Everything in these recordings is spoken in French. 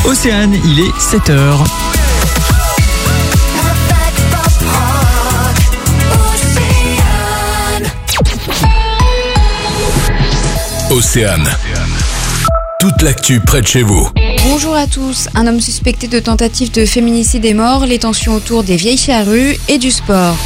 Océane, il est 7h. Océane. Toute l'actu près de chez vous. Bonjour à tous. Un homme suspecté de tentative de féminicide est mort, les tensions autour des vieilles charrues et du sport.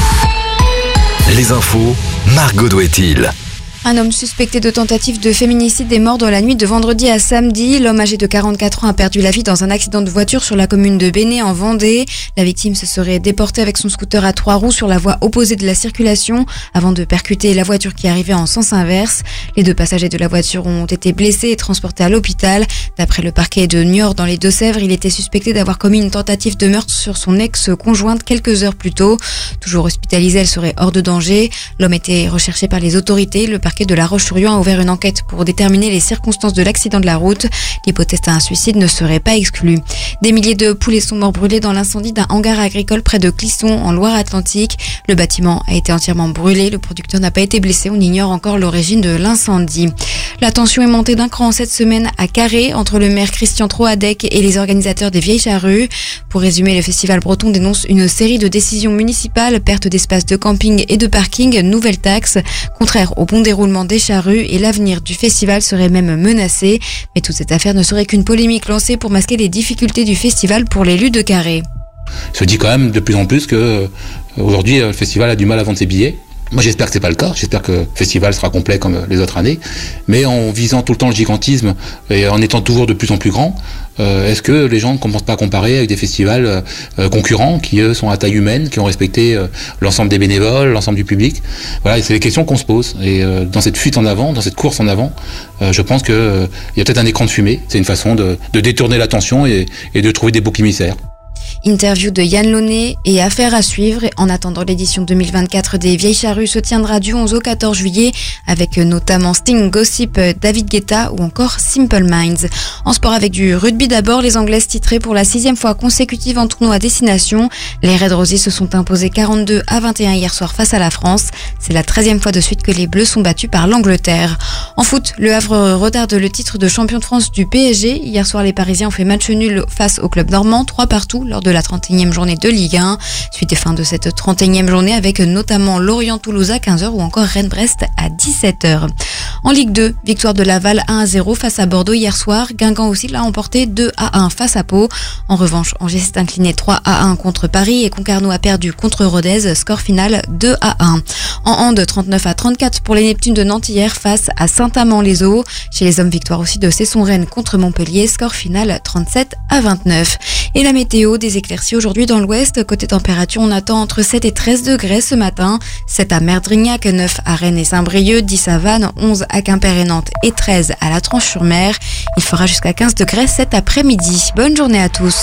Les infos, Margot Douet-il. Un homme suspecté de tentative de féminicide est mort dans la nuit de vendredi à samedi. L'homme âgé de 44 ans a perdu la vie dans un accident de voiture sur la commune de Béné en Vendée. La victime se serait déportée avec son scooter à 3 roues sur la voie opposée de la circulation avant de percuter la voiture qui arrivait en sens inverse. Les 2 passagers de la voiture ont été blessés et transportés à l'hôpital. D'après le parquet de Niort dans les Deux-Sèvres, il était suspecté d'avoir commis une tentative de meurtre sur son ex-conjointe quelques heures plus tôt. Toujours hospitalisée, elle serait hors de danger. L'homme était recherché par les autorités. Le parquet de La Roche-sur-Yon a ouvert une enquête pour déterminer les circonstances de l'accident de la route. L'hypothèse d'un suicide ne serait pas exclue. Des milliers de poulets sont morts brûlés dans l'incendie d'un hangar agricole près de Clisson, en Loire-Atlantique. Le bâtiment a été entièrement brûlé. Le producteur n'a pas été blessé. On ignore encore l'origine de l'incendie. La tension est montée d'un cran cette semaine à Carré entre le maire Christian Troadec et les organisateurs des Vieilles Charrues. Pour résumer, le festival breton dénonce une série de décisions municipales, perte d'espaces de camping et de parking, nouvelles taxes, contraires au bon déroulement des charrues, et l'avenir du festival serait même menacé. Mais toute cette affaire ne serait qu'une polémique lancée pour masquer les difficultés du festival pour l'élu de Carré. Il se dit quand même de plus en plus que aujourd'hui le festival a du mal à vendre ses billets. Moi j'espère que c'est pas le cas, j'espère que le festival sera complet comme les autres années, mais en visant tout le temps le gigantisme et en étant toujours de plus en plus grand, est-ce que les gens ne commencent pas à comparer avec des festivals concurrents qui eux sont à taille humaine, qui ont respecté l'ensemble des bénévoles, l'ensemble du public? Voilà, c'est les questions qu'on se pose, et dans cette fuite en avant, dans cette course en avant, je pense qu'il y a peut-être un écran de fumée, c'est une façon de détourner l'attention et de trouver des boucs émissaires. Interview de Yann Launay et affaire à suivre. En attendant, l'édition 2024 des Vieilles Charrues se tiendra du 11 au 14 juillet avec notamment Sting, Gossip, David Guetta ou encore Simple Minds. En sport, avec du rugby d'abord, les Anglaises titrées pour la 6e fois consécutive en tournoi à destination. Les Red Roses se sont imposés 42-21 hier soir face à la France. C'est la 13e fois de suite que les Bleus sont battus par l'Angleterre. En foot, le Havre retarde le titre de champion de France du PSG. Hier soir, les Parisiens ont fait match nul face au club normand, 3-3 lors de la 31e journée de Ligue 1. Suite et fin de cette 31e journée avec notamment Lorient-Toulouse à 15h ou encore Rennes-Brest à 17h. En Ligue 2, victoire de Laval 1-0 face à Bordeaux hier soir. Guingamp aussi l'a emporté 2-1 face à Pau. En revanche, Angers s'est incliné 3-1 contre Paris et Concarneau a perdu contre Rodez. Score final 2-1. En hand, 39-34 pour les Neptunes de Nantes hier face à Saint-Amand-les-Eaux. Chez les hommes, victoire aussi de Cesson-Rennes contre Montpellier. Score final 37-29. Et la météo, des éclaircies aujourd'hui dans l'ouest. Côté température, on attend entre 7 et 13 degrés ce matin. 7 à Merdrignac, 9 à Rennes et Saint-Brieuc, 10 à Vannes, 11 à Quimper et Nantes et 13 à la Tranche-sur-Mer. Il fera jusqu'à 15 degrés cet après-midi. Bonne journée à tous.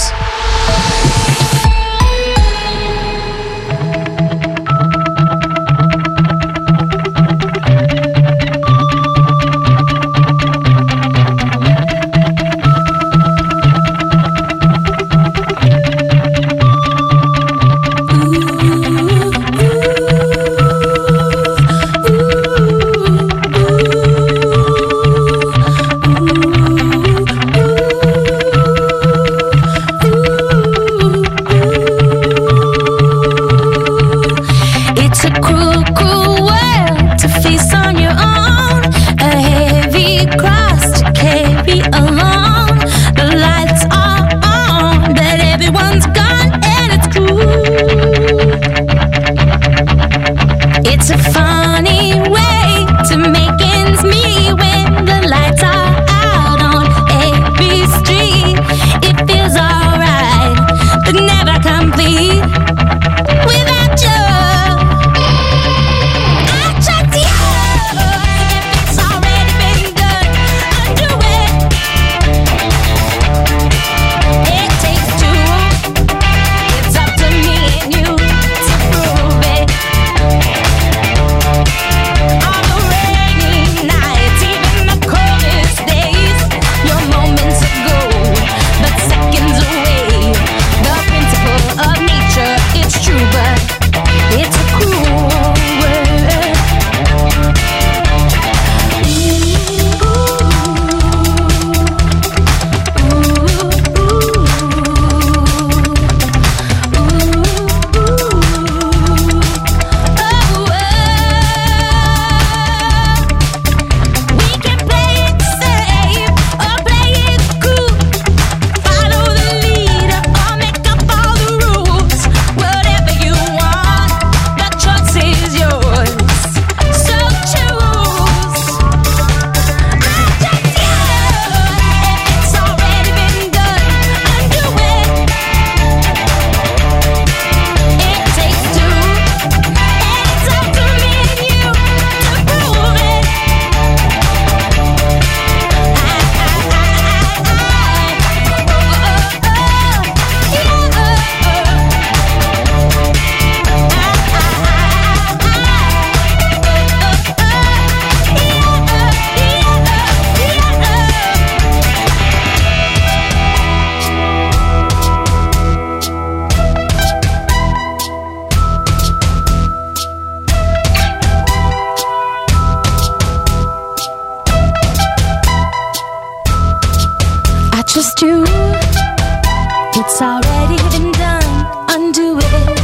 just you. It's already been done. Undo it.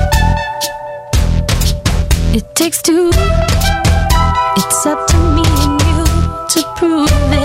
It takes two. It's up to me and you to prove it.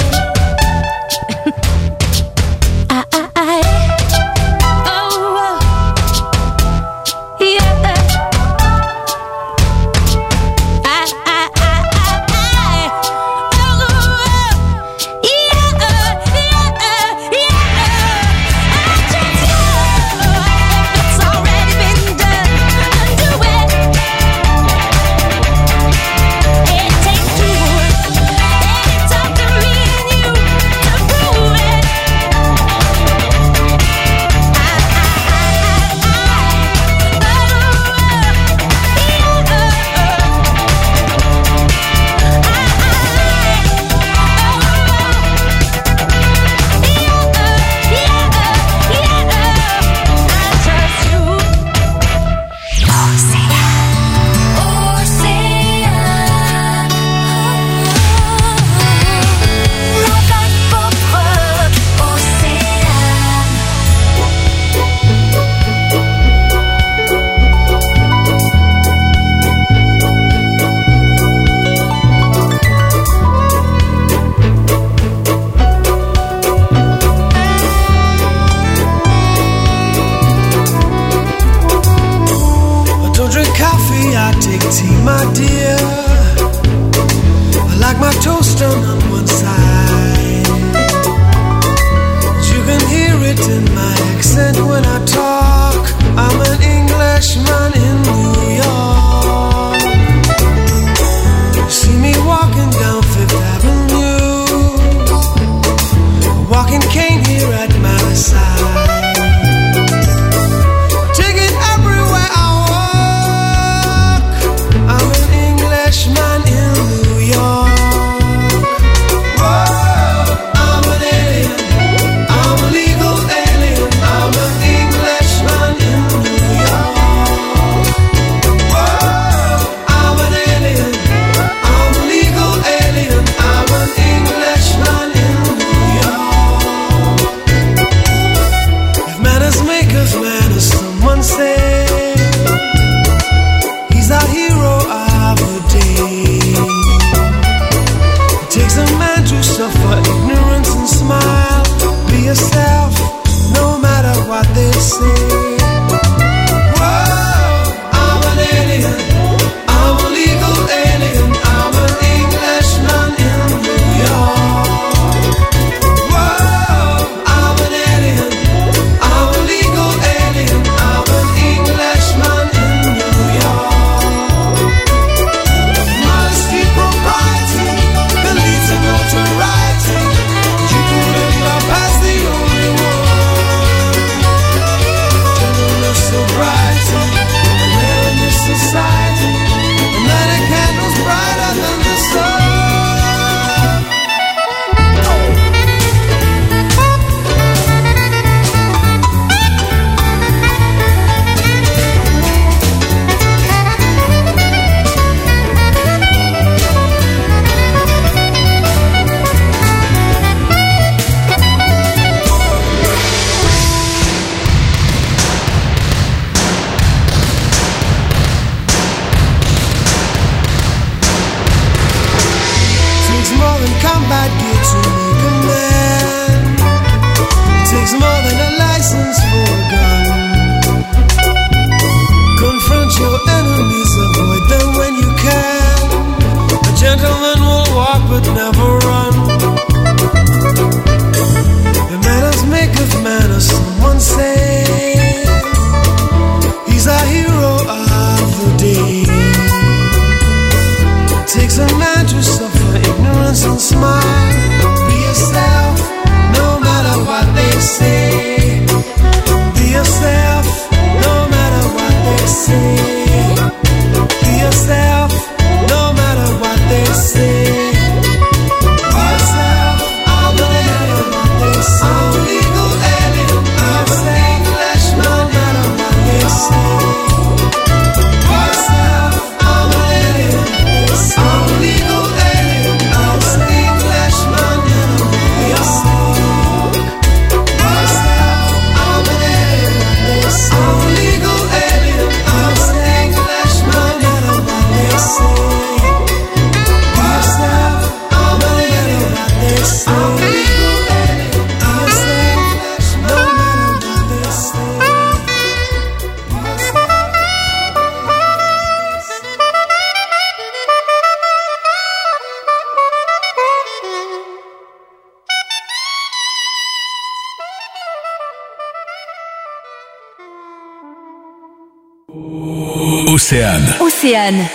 Océane. Océane.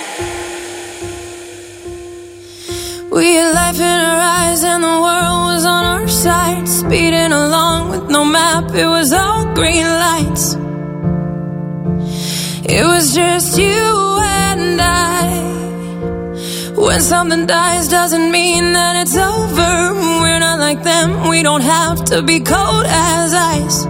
We had life in our eyes and the world was on our side, speeding along with no map, it was all green lights. It was just you and I. When something dies doesn't mean that it's over. We're not like them, we don't have to be cold as ice.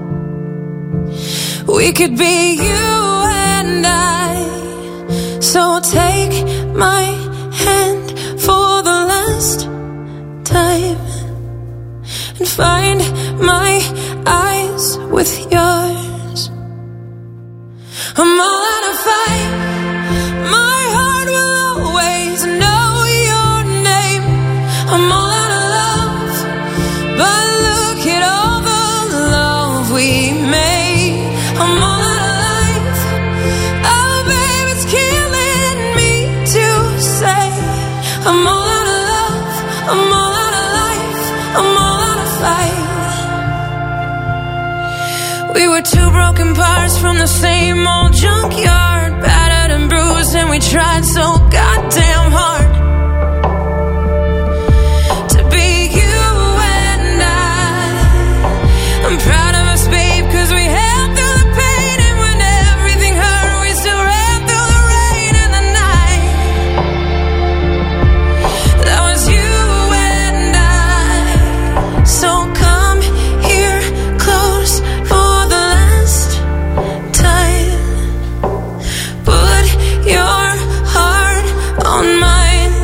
We could be you and I. So take my hand for the last time and find my eyes with yours. I'm all out of fight. My heart will always know your name. I'm all out of love, but look at all the love we made. I'm all out of life. Oh, babe, it's killing me to say. I'm all out of love. I'm all out of life. I'm all out of fight. We were two broken parts from the same old junkyard, battered and bruised, and we tried so goddamn hard to be you and I'm proud of us, babe, 'cause we held through the pain, and when everything hurt, we still ran through the rain and the night. That was you and I. So come here close for the last time. Put your heart on mine.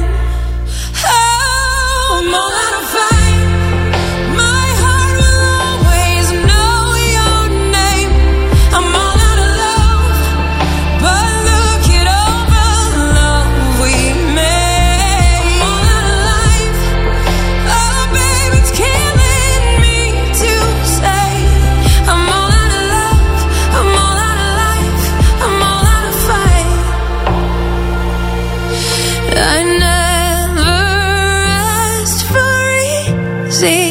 Oh, I'm all out of fight. My heart will always know your name. I'm all out of love, but look at all the love we made. I'm all out of life. Oh, babe, it's killing me to say. I'm all out of love. I'm all out of life. I'm all out of fight. I never asked for easy,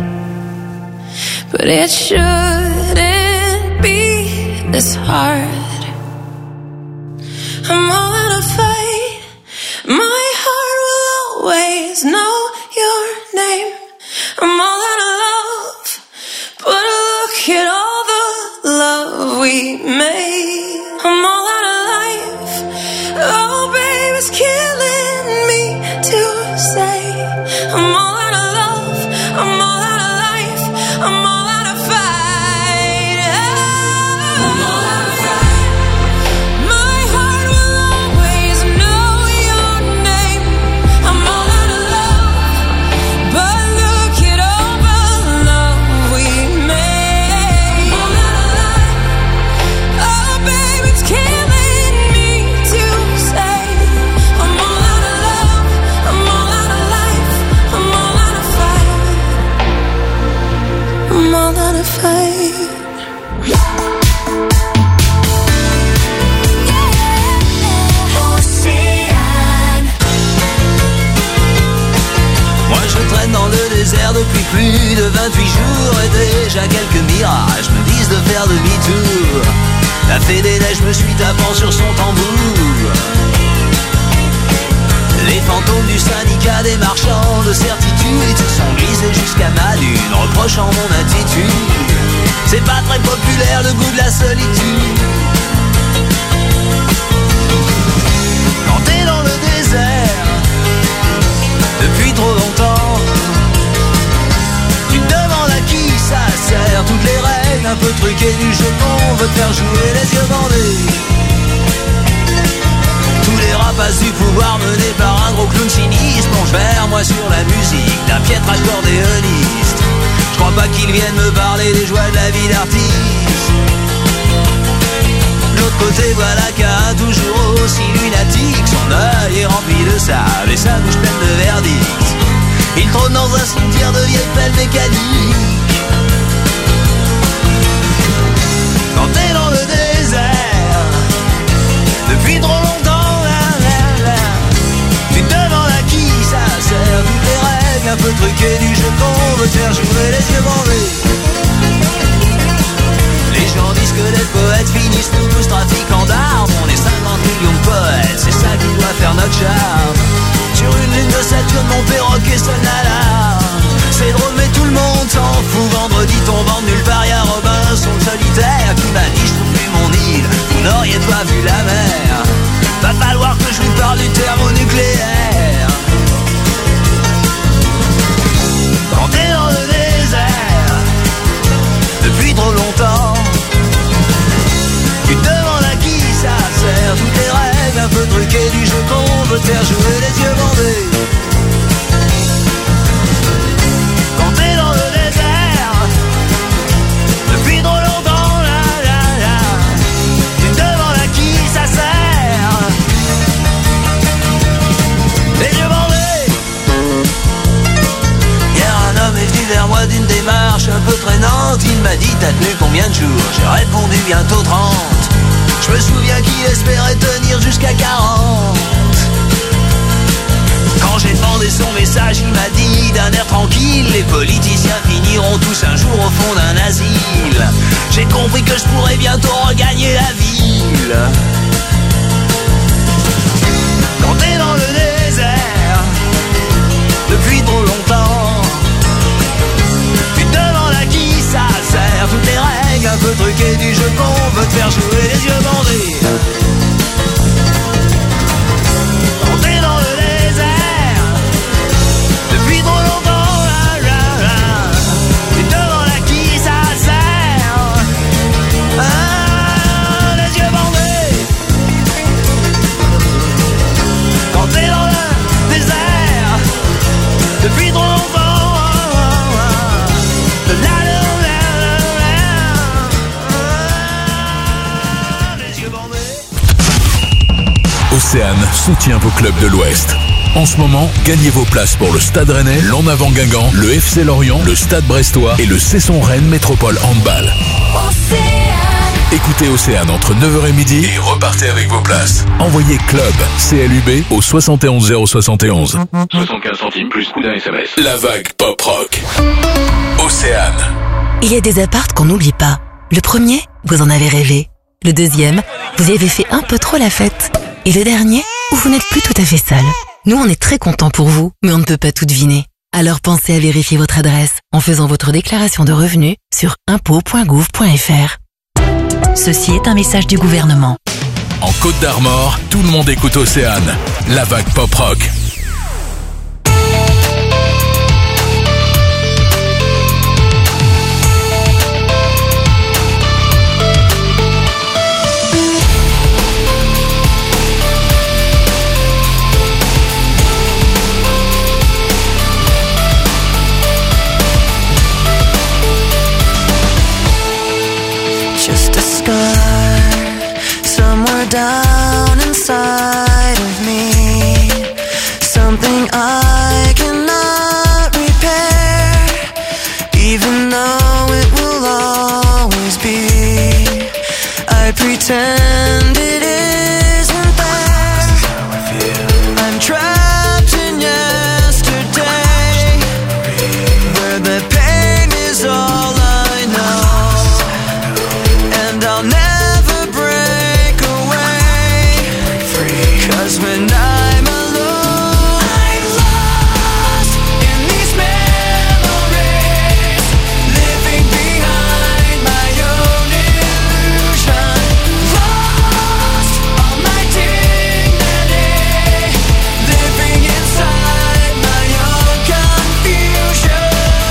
but it shouldn't be this hard. I'm all out of fight. My heart will always know your name. I'm all out of love, but look at all the love we made. I'm all out of life. Oh, babe, it's killing me to say. I'm all out of love. I'm all out of life. I'm all out of fight. I'm all out of fight. My heart will always know your name. I'm all out of love, but look at all the love we made. I'm all out of life. Oh, babe, it's killing me to say. I'm all out of love. I'm all out of life. I'm all out of fight. I'm all out of fight. Moi je traîne dans le désert depuis plus de 28 jours et déjà quelques mirages me disent de faire demi-tour. La fée des neiges me suit tapant sur son tambour. Les fantômes du syndicat des marchands de certitude se sont glissés jusqu'à ma dune, reprochant mon attitude. C'est pas très populaire le goût de la solitude. Quand t'es dans le désert depuis trop longtemps, tu te demandes à qui ça sert. Toutes les règles un peu truquées du jeu qu'on veut te faire jouer les yeux bandés. Tous les rapaces du pouvoir menés par un gros clown sinistre plongent vers moi sur la musique d'un piètre accordéoniste. Je crois pas qu'ils viennent me parler des joies de la vie d'artiste. De l'autre côté voilà qu'un toujours aussi lunatique, son œil est rempli de sable et sa bouche pleine de verdict. Il trône dans un cimetière de vieilles pelles mécaniques. Quand t'es dans le désert depuis trop longtemps, tu te demandes à qui ça sert. Toutes les règles un peu truquées du jeu qu'on veut te faire jouer les yeux bandés. Les gens disent que les poètes finissent tous trafiquant de charme. Sur une ligne de Saturne, mon perroquet sonne l'alarme. C'est drôle mais tout le monde s'en fout. Vendredi tombant de nulle part, y'a Robinson le solitaire qui m'a dit je trouve plus mon île, vous n'auriez pas vu la mer. Va falloir que je lui parle du thermonucléaire. Quand t'es dans le désert depuis trop longtemps, tu te demandes à qui ça sert. Toutes les règles un peu truquées du jeu qu'on veut te faire jouer les yeux bandés. Quand t'es dans le désert depuis trop longtemps, là, là, là, tu te demandes à qui ça sert. Les yeux bandés. Hier un homme est venu vers moi d'une démarche un peu traînante. Il m'a dit t'as tenu combien de jours? J'ai répondu bientôt 30. Je me souviens qu'il espérait tenir jusqu'à 40. Quand j'ai demandé son message, il m'a dit d'un air tranquille: les politiciens finiront tous un jour au fond d'un asile. J'ai compris que je pourrais bientôt regagner la ville. Quand t'es dans le désert depuis trop longtemps, tu te demandes à qui ça sert. Toutes les règles un peu truquées du jeu qu'on veut te faire jouer les yeux bandés. Quand t'es dans le désert depuis trop longtemps, là, là, là, tu te demandes à qui ça sert. Ah, les yeux bandés. Quand t'es dans le désert depuis trop longtemps, Océane soutient vos clubs de l'Ouest. En ce moment, gagnez vos places pour le Stade Rennais, l'En-Avant Guingamp, le FC Lorient, le Stade Brestois et le Cesson Rennes Métropole Handball. Océane. Écoutez Océane entre 9h et midi et repartez avec vos places. Envoyez club CLUB au 71 071. 75 centimes plus coup d'un SMS. La vague pop rock. Océane. Il y a des apparts qu'on n'oublie pas. Le premier, vous en avez rêvé. Le deuxième, vous y avez fait un peu trop la fête. Et le dernier, où vous n'êtes plus tout à fait seul. Nous, on est très contents pour vous, mais on ne peut pas tout deviner. Alors pensez à vérifier votre adresse en faisant votre déclaration de revenus sur impôts.gouv.fr. Ceci est un message du gouvernement. En Côte d'Armor, tout le monde écoute Océane. La vague pop rock. Just a scar somewhere down inside of me, something I cannot repair, even though it will always be. I pretend it isn't there. I'm trapped in yesterday, where the pain is all I know. I'll never break away, 'cause when I'm alone, I'm lost in these memories, living behind my own illusion, lost all my dignity, living inside my own confusion.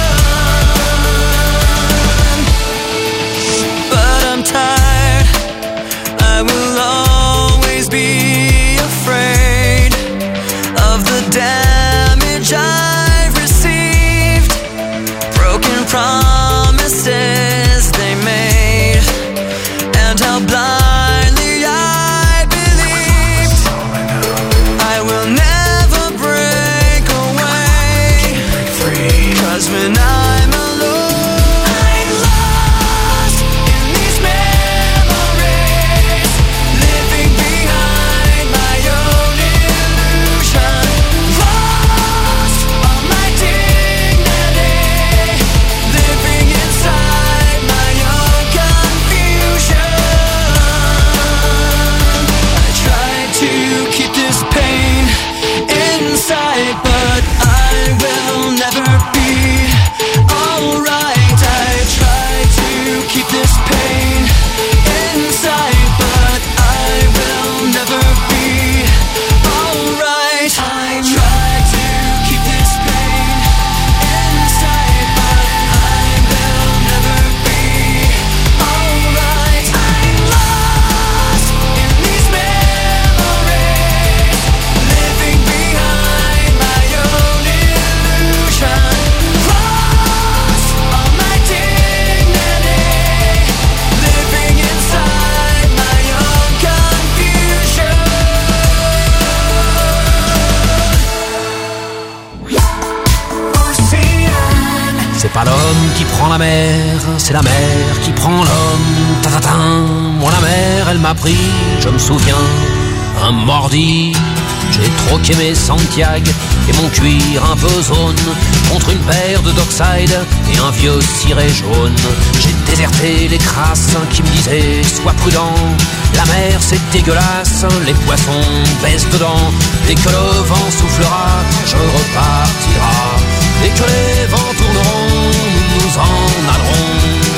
But I'm tired, I will always be afraid of the damage I've received, broken promises they made, and how blindly I believed. I will never break away, 'cause when I'm alone, I'm lost in these memories, living behind my own illusion, lost all my dignity, living inside my own confusion. I tried to keep this pain C'est pas l'homme qui prend la mer, c'est la mer qui prend l'homme. Ta-ta-ta. Moi la mer, elle m'a pris, je me souviens, un mordi. J'ai troqué mes Santiago et mon cuir un peu zone contre une paire de Dockside et un vieux ciré jaune. J'ai déserté les crasses qui me disaient sois prudent, la mer c'est dégueulasse, les poissons baissent dedans. Dès que le vent soufflera, je repartira. Dès que les vents tourneront, nous nous en allerons.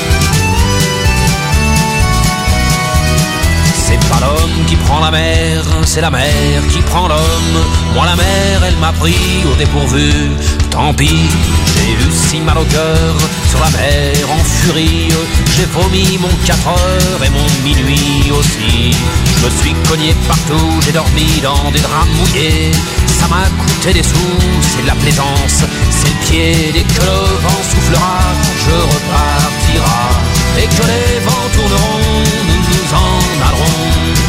C'est pas l'homme qui prend la mer, c'est la mer qui prend l'homme. Moi la mer, elle m'a pris au dépourvu. Tant pis, j'ai eu si mal au cœur sur la mer en furie. J'ai vomi mon 4 heures et mon minuit aussi. Je me suis cogné partout, j'ai dormi dans des draps mouillés. Ça m'a coûté des sous, c'est de la plaisance, c'est le pied. Dès que le vent soufflera, je repartira. Et que les vents tourneront, nous nous en allerons.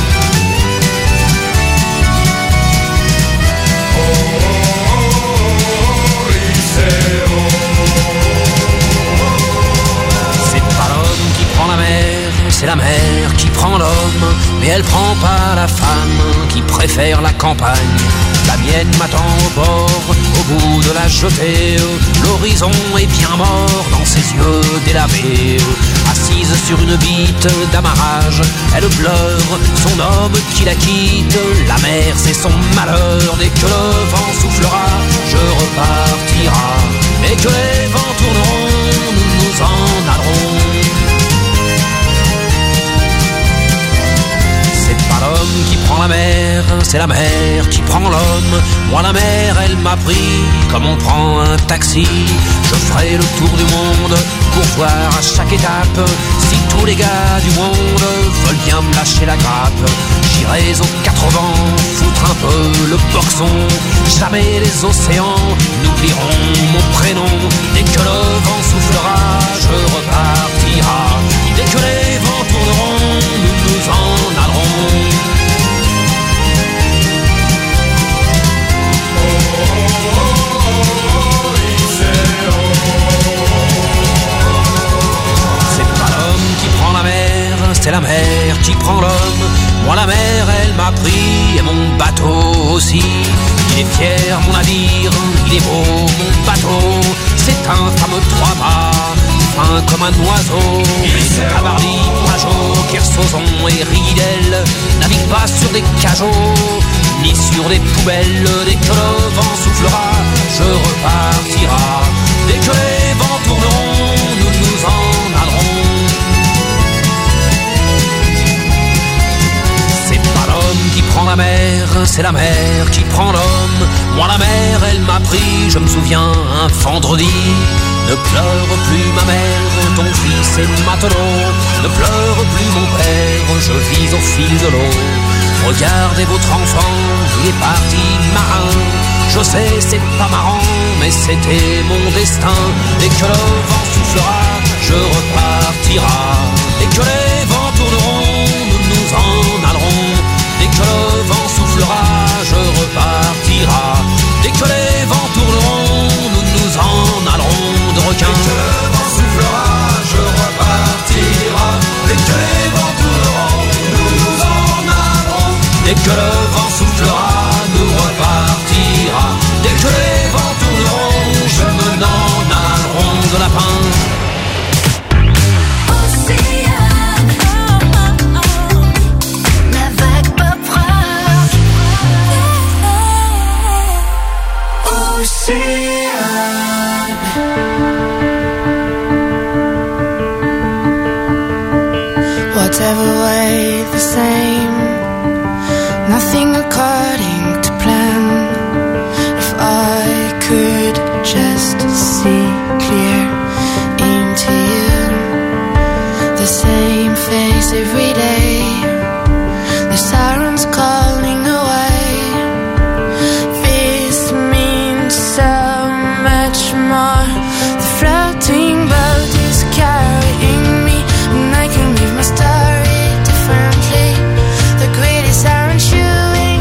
C'est pas l'homme qui prend la mer, c'est la mer qui prend l'homme. Mais elle prend pas la femme qui préfère la campagne. La mienne m'attend au bord, au bout de la jetée. L'horizon est bien mort dans ses yeux délavés. Assise sur une bite d'amarrage, elle pleure son homme qui la quitte. La mer c'est son malheur, dès que le vent soufflera, je repartira. Et que les vents tourneront, nous nous en allerons. C'est pas l'homme qui prend la mer, c'est la mer qui prend l'homme. Moi la mer, elle m'a pris comme on prend un taxi. Je ferai le tour du monde pour voir à chaque étape si tous les gars du monde veulent bien me lâcher la grappe. J'irai aux 4 vents foutre un peu le boxon. Jamais les océans n'oublieront mon prénom. Dès que le vent soufflera, je repartira. Dès que les vents tourneront, nous nous en allerons. C'est la mer qui prend l'homme. Moi la mer elle m'a pris et mon bateau aussi. Il est fier mon navire, il est beau mon bateau. C'est un fameux 3-mâts, fin comme un oiseau. Mais Cabarly, Pajot, Kersozon et Ridel naviguent pas sur des cajots ni sur des poubelles. Dès que le vent soufflera, je repartira. Dès que les vents tourneront, nous nous en allerons. Qui prend la mer, c'est la mer qui prend l'homme. Moi la mer, elle m'a pris, je me souviens, un vendredi. Ne pleure plus ma mère, ton fils est matelot. Ne pleure plus mon père, je vis au fil de l'eau. Regardez votre enfant, il est parti marin. Je sais, c'est pas marrant, mais c'était mon destin. Dès que le vent soufflera, je repartira. Dès que les vents tourneront, nous nous en allerons. Dès que le vent soufflera, je repartira. Dès que les vents tourneront, nous nous en allerons de requins. Dès que le vent soufflera, je repartira. Dès que les vents tourneront, nous nous en allerons. Dès que le vent soufflera, nous repartira. Dès que les vents tourneront, je me n'en allerons de lapin. Whatever way the same, nothing according to plan. If I could just see clear into you, the same face every day, the sirens calling away. This means so much more. The floating boat is carrying me, and I can live my story differently. The greatest aren't you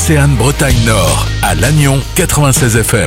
Océane Bretagne Nord, à Lannion 96 FM.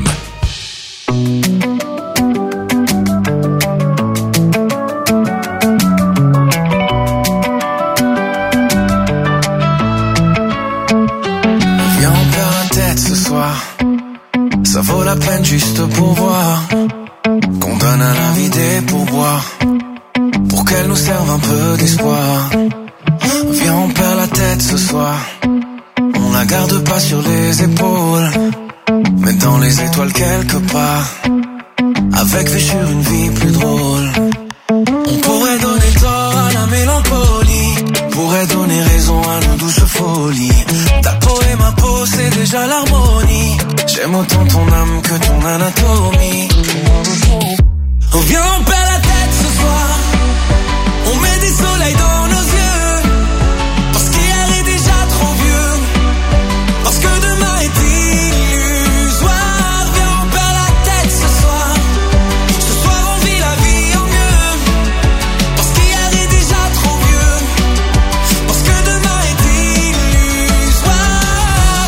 Viens, on perd la tête ce soir. Ça vaut la peine juste pour voir qu'on donne à la vie des pourboires pour qu'elle nous serve un peu d'espoir. Viens, on perd la tête ce soir. On la garde pas sur les épaules, mais dans les étoiles quelque part, avec vue sur une vie plus drôle. On pourrait donner tort à la mélancolie, pourrait donner raison à nos douces folies. Ta peau et ma peau, c'est déjà l'harmonie. J'aime autant ton âme que ton anatomie. Oh, viens, on perd la tête ce soir. On met des soleils dans nos yeux, parce qu'hier est déjà trop vieux, parce que demain est illusoire. Viens, on perd la tête ce soir. Ce soir on vit la vie en mieux, parce qu'hier est déjà trop vieux, parce que demain est illusoire.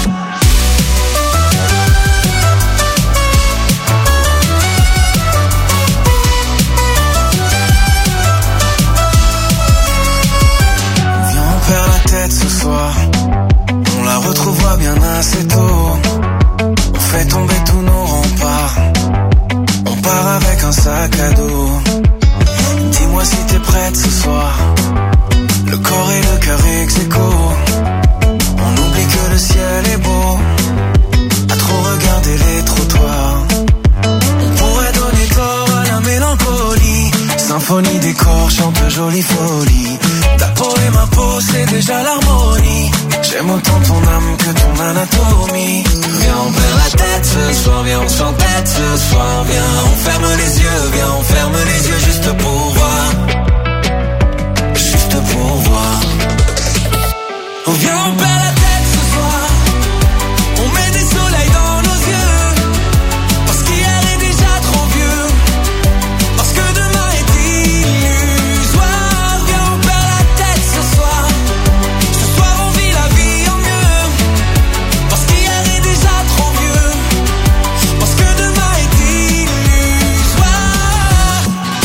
Viens, on perd la tête ce soir. On la retrouvera bien assez tôt. On fait tomber tous nos remparts. On part avec un sac à dos. Dis-moi si t'es prête ce soir. Le corps et le cœur ex aequo. On oublie que le ciel est beau, à trop regarder les trottoirs. On pourrait donner tort à la mélancolie. Symphonie des corps chante jolie folie. Ta peau et ma peau, c'est déjà l'harmonie. J'aime autant ton âme que ton anatomie. Viens, on perd la tête ce soir. Viens, on s'entête ce soir. Viens, on ferme les yeux. Viens, on ferme les yeux juste pour voir. Juste pour voir. Oh, viens, on perd la tête ce soir. On met des soleils dans nos yeux, parce qu'hier est déjà trop vieux, parce que demain est illusoire. Viens, on perd la tête ce soir. Ce soir on vit la vie en mieux, parce qu'hier est déjà trop vieux, parce que demain est illusoire.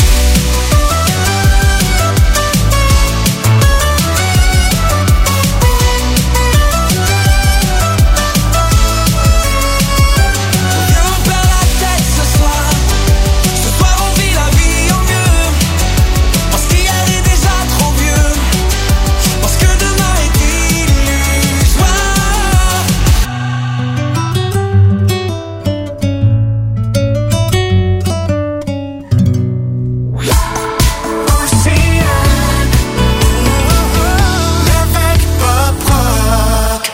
Viens, on perd la tête ce soir. Ce soir on vit la vie en mieux, parce qu'hier est déjà trop vieux, parce que demain est illusoire. Avec Pop Rock.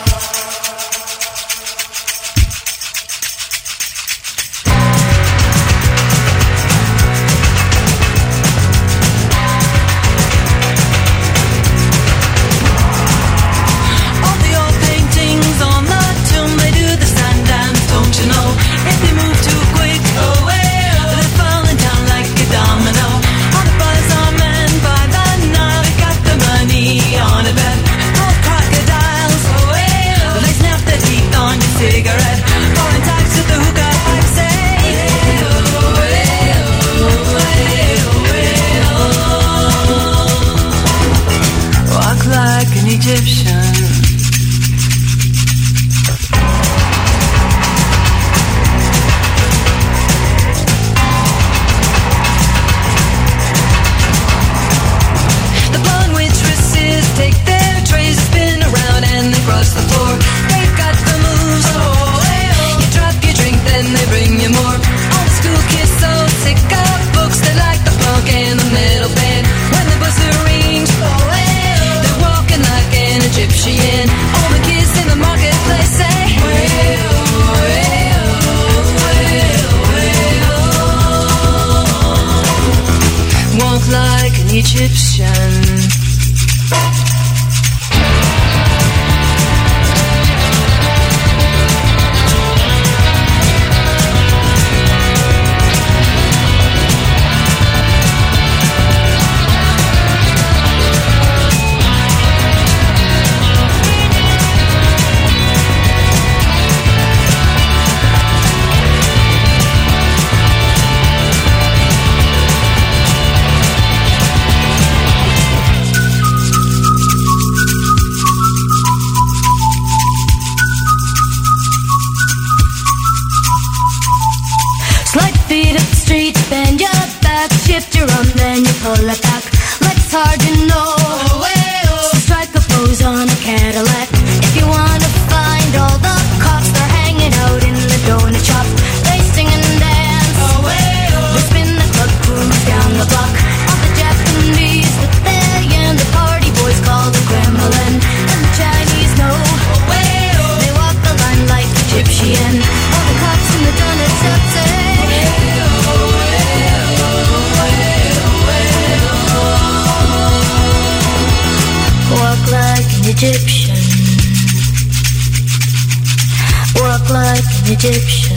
All the old paintings on the tomb, they do the sun dance, don't you know? If they move too quick, they're falling down like a domino. All the buzz are men by the night, they got the money on a bet. Old crocodiles, they snap their teeth on your cigarette. Foreign tax at the hookah pipe say, walk like an Egyptian. The blonde waitresses take their trays, spin around and they cross the floor. They've got the moves. You drop your drink, then they bring you more. Old school kids so sick of books, they like the funk and the metal band. When the buzzer rings, they're walking like an Egyptian. All the kids in the marketplace say, walk like an Egyptian. pull it back like it's hard to know. So strike a pose on a Cadillac if you wanna find all the cops. They're hanging out in the donut shop. They sing and dance. They spin the club grooves down the block. All the Japanese that they and the party boys call the Kremlin. And the Chinese know they walk the line like Egyptian. All the cops in the donut shop say walk like an Egyptian. Walk like an Egyptian.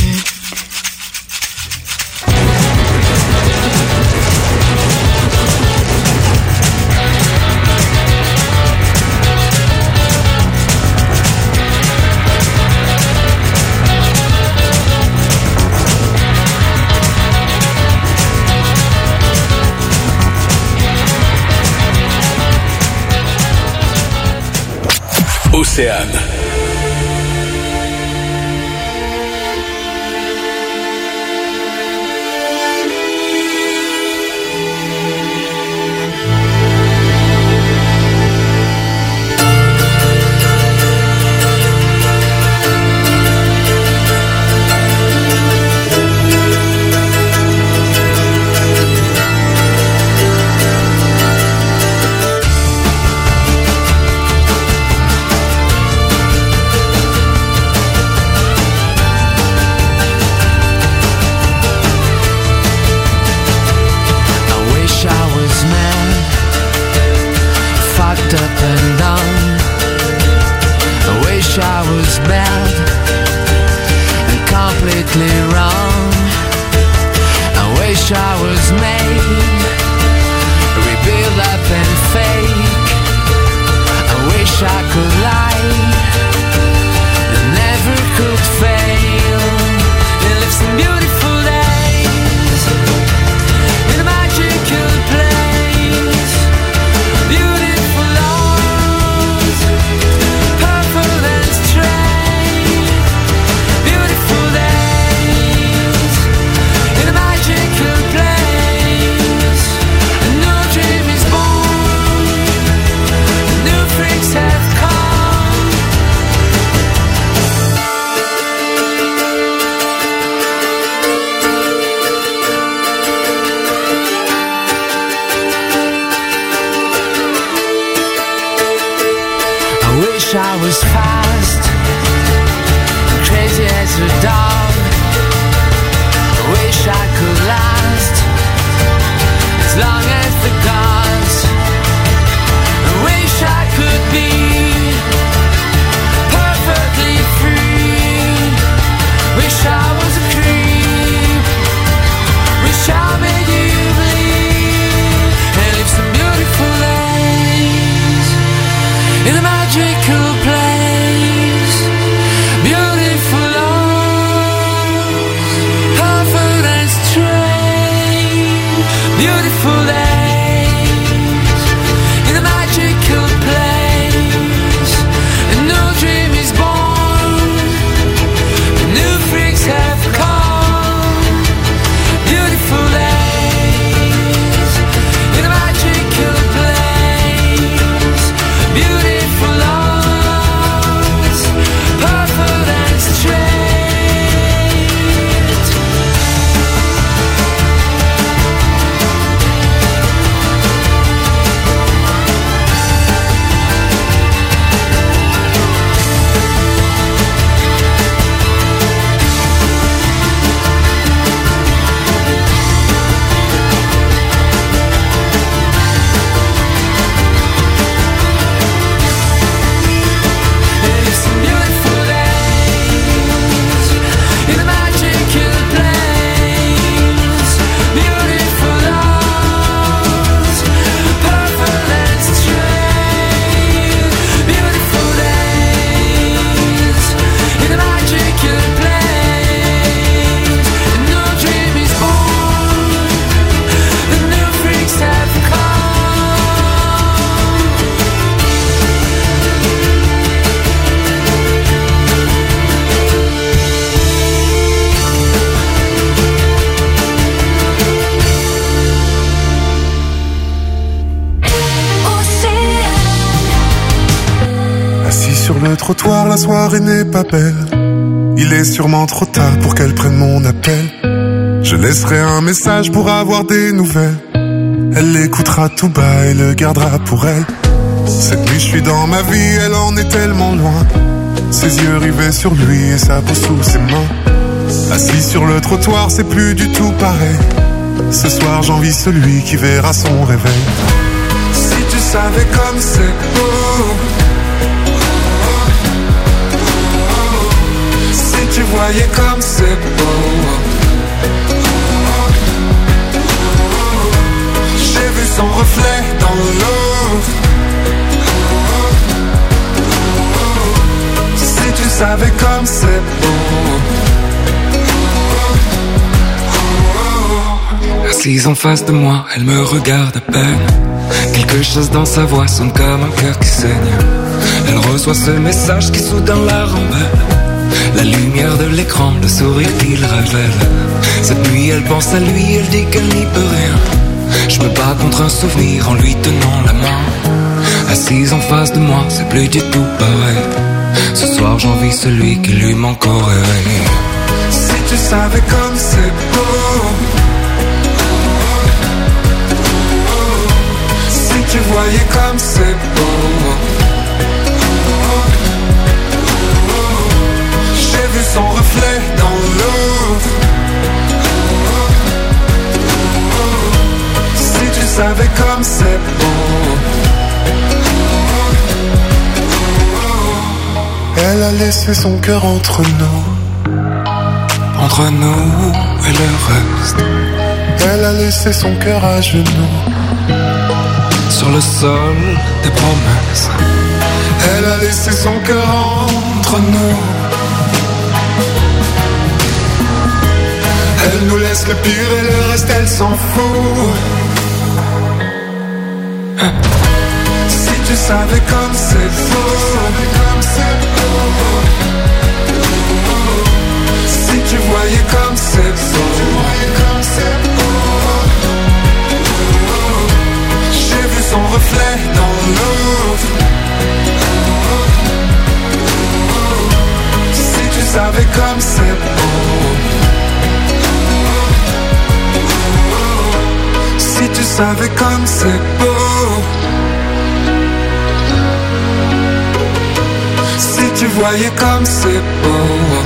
Océane. le trottoir, la soirée n'est pas belle. Il est sûrement trop tard pour qu'elle prenne mon appel. Je laisserai un message pour avoir des nouvelles. Elle l'écoutera tout bas et le gardera pour elle. Cette nuit je suis dans ma vie, elle en est tellement loin. Ses yeux rivés sur lui et sa peau sous ses mains. Assis sur le trottoir, c'est plus du tout pareil. Ce soir j'envie celui qui verra son réveil. Si tu savais comme c'est beau, si tu voyais comme c'est beau. J'ai vu son reflet dans l'eau. Si tu savais comme c'est beau. Assise en face de moi, elle me regarde à peine. Quelque chose dans sa voix sonne comme un cœur qui saigne. Elle reçoit ce message qui soudain la rembelle. La lumière de l'écran, le sourire qu'il révèle. Cette nuit elle pense à lui, elle dit qu'elle n'y peut rien. Je me bats contre un souvenir en lui tenant la main. Assise en face de moi, c'est plus du tout pareil. Ce soir j'envie celui qui lui manque au réveil. Si tu savais comme c'est beau. Si tu voyais comme c'est beau. J'ai vu son reflet dans l'eau. Si tu savais comme c'est beau. Elle a laissé son cœur entre nous. Entre nous et le reste. Elle a laissé son cœur à genoux. Sur le sol des promesses. Elle a laissé son cœur entre nous. Elle nous laisse le pire et le reste elle s'en fout. Si tu savais comme c'est beau. Si tu voyais comme c'est beau. J'ai vu son reflet dans l'eau. Si tu savais comme c'est beau. Si tu savais comme c'est beau. Si tu voyais comme c'est beau.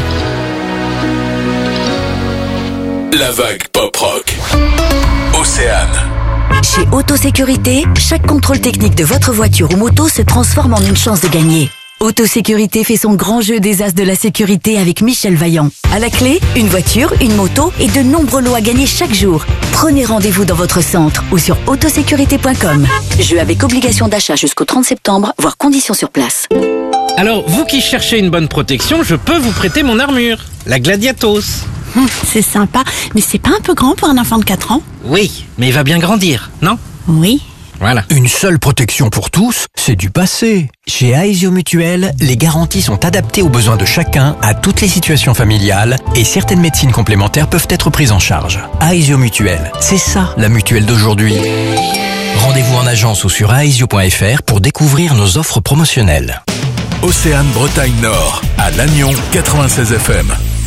La vague pop rock. Océane. Chez Autosécurité, chaque contrôle technique de votre voiture ou moto se transforme en une chance de gagner. Autosécurité fait son grand jeu des as de la sécurité avec Michel Vaillant. À la clé, une voiture, une moto et de nombreux lots à gagner chaque jour. Prenez rendez-vous dans votre centre ou sur autosécurité.com. Jeu avec obligation d'achat jusqu'au 30 septembre, voire conditions sur place. Alors, vous qui cherchez une bonne protection, je peux vous prêter mon armure, la Gladiatos. C'est sympa, mais c'est pas un peu grand pour un enfant de 4 ans? Oui, mais il va bien grandir, non? Oui. Voilà. Une seule protection pour tous, c'est du passé. Chez Aesio Mutuel, les garanties sont adaptées aux besoins de chacun, à toutes les situations familiales, et certaines médecines complémentaires peuvent être prises en charge. Aesio Mutuel, c'est ça la mutuelle d'aujourd'hui. Rendez-vous en agence ou sur aesio.fr pour découvrir nos offres promotionnelles. Océane Bretagne Nord, à Lannion 96 FM.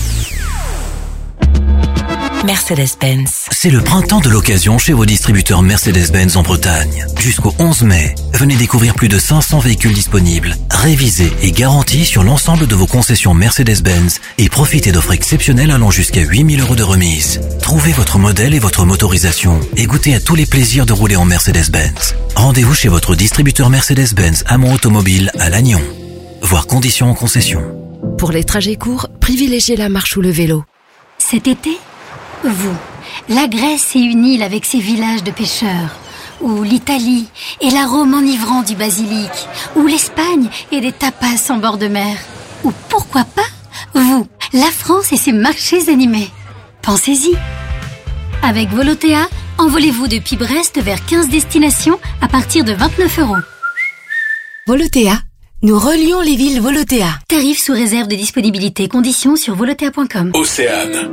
Mercedes-Benz. C'est le printemps de l'occasion chez vos distributeurs Mercedes-Benz en Bretagne. Jusqu'au 11 mai, venez découvrir plus de 500 véhicules disponibles, révisés et garantis sur l'ensemble de vos concessions Mercedes-Benz et profitez d'offres exceptionnelles allant jusqu'à 8 000 € de remise. Trouvez votre modèle et votre motorisation et goûtez à tous les plaisirs de rouler en Mercedes-Benz. Rendez-vous chez votre distributeur Mercedes-Benz Amont Automobile à Lannion. Voir conditions en concession. Pour les trajets courts, privilégiez la marche ou le vélo. Cet été, la Grèce est une île avec ses villages de pêcheurs, ou l'Italie et l'arôme enivrant du basilic, ou l'Espagne et des tapas en bord de mer, ou pourquoi pas, la France et ses marchés animés. Pensez-y. Avec Volotea, envolez-vous depuis Brest vers 15 destinations à partir de 29 €. Volotea, nous relions les villes Volotea. Tarifs sous réserve de disponibilité, conditions sur volotea.com. Océane.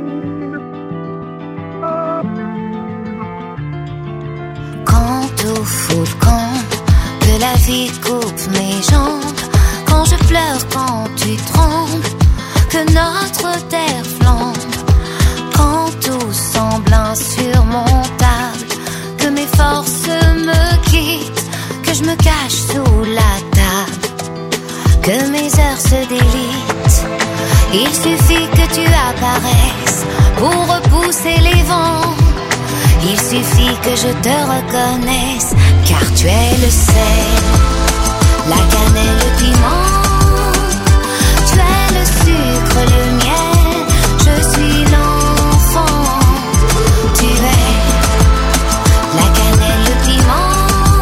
Quand au fond le camp, que la vie coupe mes jambes, quand je je pleure quand tu trembles, que notre terre flambe, quand tout semble insurmontable, que mes forces me quittent, que je me cache sous la table, que mes heures se délitent. Il suffit que tu apparaisses pour repousser les vents. Il suffit que je te reconnaisse, car tu es le sel, la cannelle, le piment. Tu es le sucre, le miel, je suis l'enfant. Tu es la cannelle, le piment,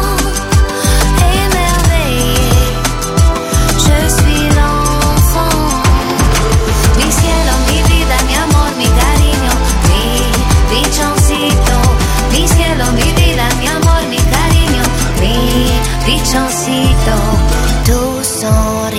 émerveillé, je suis l'enfant. Mi cielo, mi vida, mi amor, mi cariño, mi pichoncito. Mi cielo, mi vida, mi amor, mi cariño, mi pichoncito. Tú son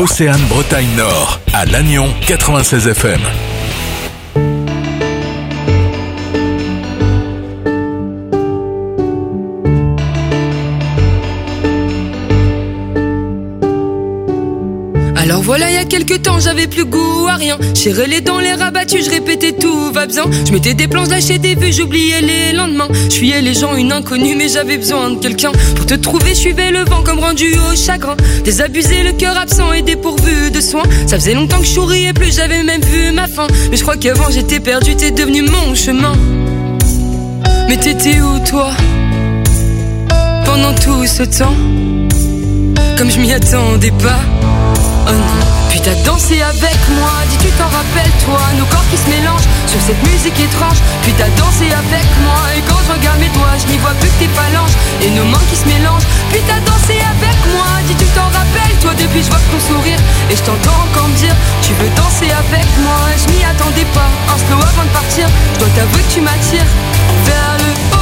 Océane Bretagne Nord, à Lannion 96 FM. Alors voilà, il y a quelques temps, j'avais plus goût à rien. J'ai relé dans les rabattus, je répétais tout va bien. Je mettais des planches, lâchais des vues, j'oubliais les lendemains. Je fuyais les gens, une inconnue, mais j'avais besoin de quelqu'un. Pour te trouver, je suivais le vent comme rendu au chagrin. Désabusé, le cœur absent et dépourvu de soins. Ça faisait longtemps que je souriais plus, j'avais même vu ma fin. Mais je crois qu'avant j'étais perdu, t'es devenu mon chemin. Mais t'étais où toi, pendant tout ce temps? Comme je m'y attendais pas. Oh non. Puis t'as dansé avec moi, dis tu t'en rappelles toi, nos corps qui se mélangent sur cette musique étrange. Puis t'as dansé avec moi, et quand je regarde mes doigts, je n'y vois plus que tes phalanges et nos mains qui se mélangent. Puis t'as dansé avec moi, dis tu t'en rappelles toi, depuis je vois ton sourire et je t'entends encore me dire tu veux danser avec moi. Je m'y attendais pas, un slow avant de partir, je dois t'avouer que tu m'attires vers le haut.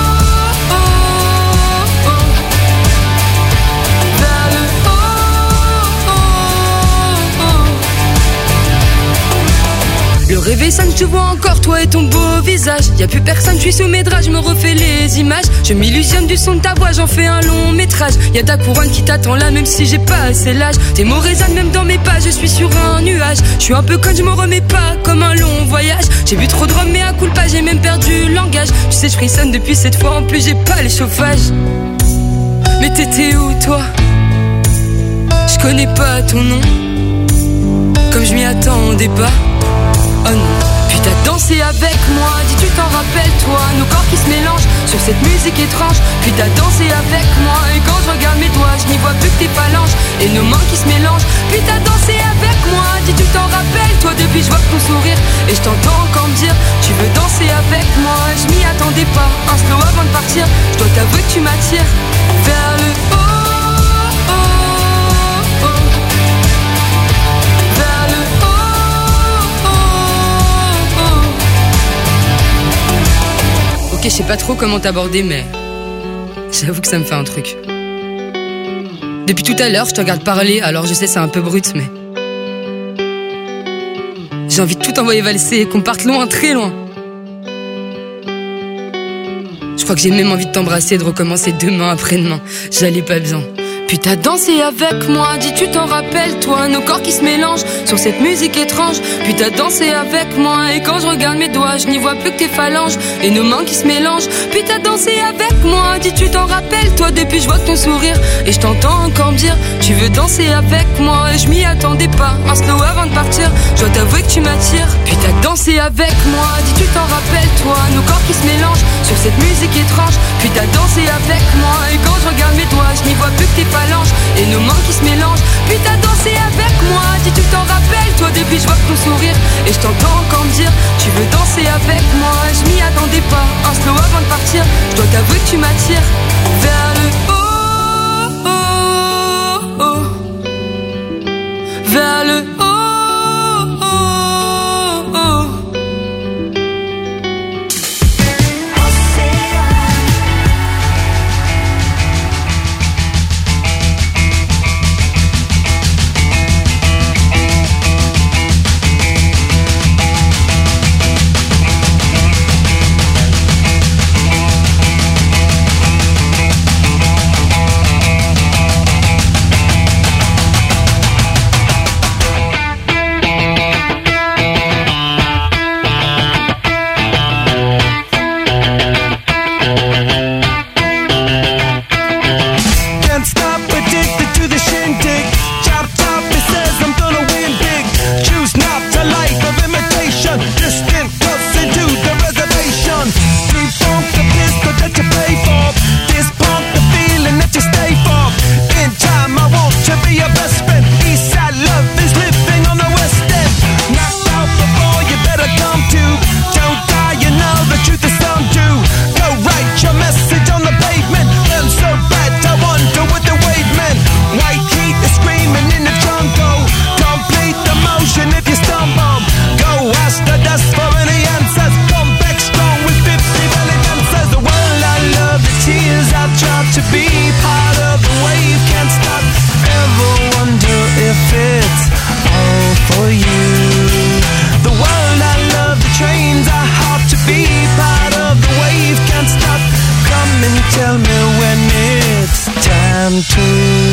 Le réveil sonne, je te vois encore, toi et ton beau visage. Y'a plus personne, je suis sous mes draps, je me refais les images. Je m'illusionne du son de ta voix, j'en fais un long métrage. Y'a ta couronne qui t'attend là, même si j'ai pas assez l'âge. Tes mots résonnent même dans mes pas, je suis sur un nuage. Je suis un peu con, je me remets pas, comme un long voyage. J'ai bu trop de rhum, mais à coup de pas, j'ai même perdu le langage. Tu sais, je frissonne depuis cette fois, en plus j'ai pas les chauffages. Mais t'étais où toi? Je connais pas ton nom, comme je m'y attendais pas. Oh non. Puis t'as dansé avec moi, dis tu t'en rappelles toi, nos corps qui se mélangent sur cette musique étrange. Puis t'as dansé avec moi, et quand je regarde mes doigts, je n'y vois plus que tes phalanges et nos mains qui se mélangent. Puis t'as dansé avec moi, dis tu t'en rappelles toi, depuis je vois ton sourire et je t'entends encore me dire tu veux danser avec moi. Je m'y attendais pas, un slow avant de partir, je dois t'avouer que tu m'attires vers le haut. Ok, je sais pas trop comment t'aborder, mais j'avoue que ça me fait un truc. Depuis tout à l'heure, je te regarde parler, alors je sais c'est un peu brut, mais j'ai envie de tout envoyer valser et qu'on parte loin, très loin. Je crois que j'ai même envie de t'embrasser et de recommencer demain, après-demain. J'allais pas bien. Puis t'as dansé avec moi, dis tu t'en rappelles toi, nos corps qui se mélangent sur cette musique étrange. Puis t'as dansé avec moi, et quand je regarde mes doigts, je n'y vois plus que tes phalanges et nos mains qui se mélangent. Puis t'as dansé avec moi, dis tu t'en rappelles toi, depuis je vois ton sourire et je t'entends encore me dire tu veux danser avec moi. Et je m'y attendais pas, un slow avant de partir, je dois t'avouer que tu m'attires. Puis t'as dansé avec moi, dis tu t'en rappelles toi, nos corps qui se mélangent sur cette musique étrange. Puis t'as dansé avec moi, et quand je regarde mes doigts, je n'y vois plus que tes phalanges et nos mains qui se mélangent. Puis t'as dansé avec moi, dis tu t'en rappelles toi, depuis je vois ton sourire et je t'entends encore me dire tu veux danser avec moi. Je m'y attendais pas, un slow avant de partir, je dois t'avouer que tu m'attires vers le haut, vers le haut. tell me when it's time to.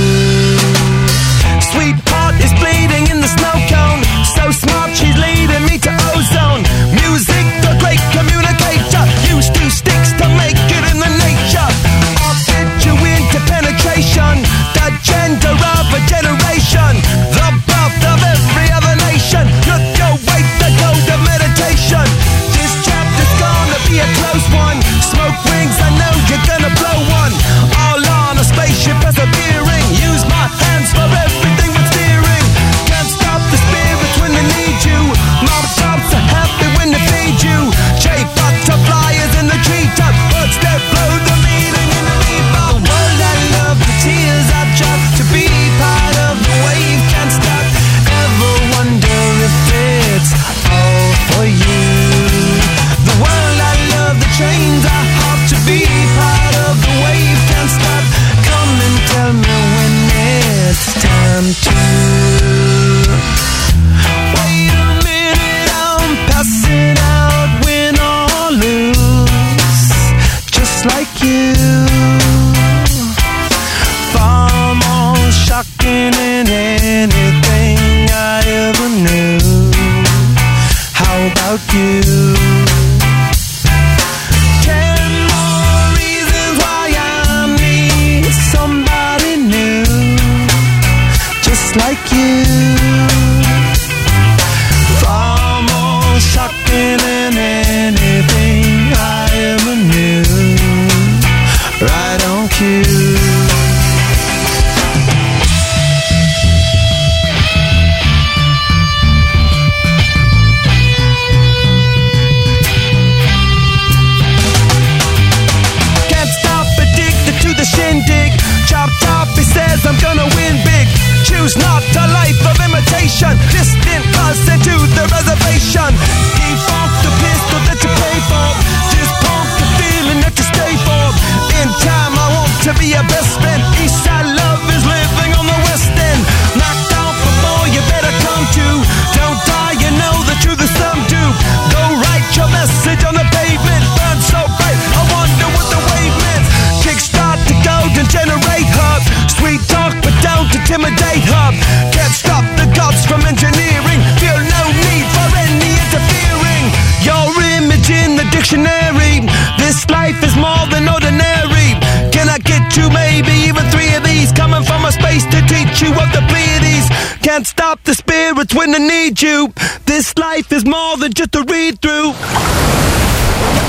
Sweetheart is bleeding in the snow cone. So smart, she's leading me to ozone. Music, the great communicator. Used two sticks to make it in the nature. I'll fit you into penetration. The gender of a generation. The birth of every other nation. Look your way, the code of meditation. This chapter's gonna be a close one. Smoke rings, I know you're gonna blow one. All on a spaceship persevering. Use my hands for everything but steering. Can't stop the spirits when they need you. Mob tops are happy when they feed you. J butterflies in the treetop. Birds that blow the meaning in the bebop. The world I love, the tears I drop. To be part of the wave, can't stop. Ever wonder if it's all for you. The world I love, the trains I hop. To be part of the wave, can't stop. Come and tell me when it's time to. Wait a minute, I'm passing out, win or lose, just like you. Far more shocking than anything I ever knew. How about you? 10 more reasons why I need somebody new, just like you. Far more shocking than anything I ever knew. Right on cue. Can't stop, addicted to the shindig. Chop top, he says I'm gonna win big. Choose not a life of imitation. Distant us into the reservation. Default the pistol that you pay for. Just pump the feeling that you stay for. In time I want to be your best friend. Eastside love is living on the west end. Knocked off before you better come to. Don't die, you know the truth is some do. Go write your message on the pavement. Burn so bright, I wonder what the wave meant. Kickstart the golden generate hub. Sweet talk but don't intimidate hub. Can't stop the gods from engineering. Feel no need for any interfering. Your image in the dictionary. This life is more than ordinary. Can I get you maybe even 3 of these? Coming from a space to teach you of the Pleiades. Can't stop the spirits when they need you. This life is more than just a read through.